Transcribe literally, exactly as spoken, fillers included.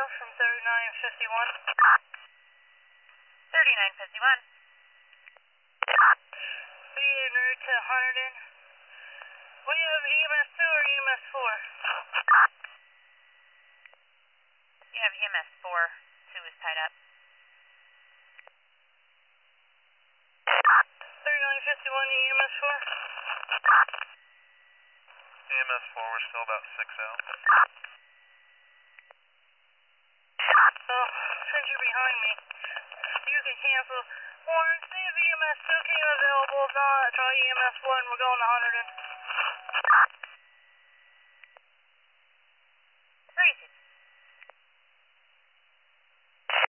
from thirty-nine fifty-one. thirty-nine fifty-one. We en route to Hunterdon. We have E M S two or E M S four? You have E M S four. two is tied up. thirty-nine fifty-one, E M S four? E M S four, we're still about six out. Oh, since you're behind me, you can cancel. Warren, see if E M S two came available. If not, try E M S one. We're going to Hunterdon.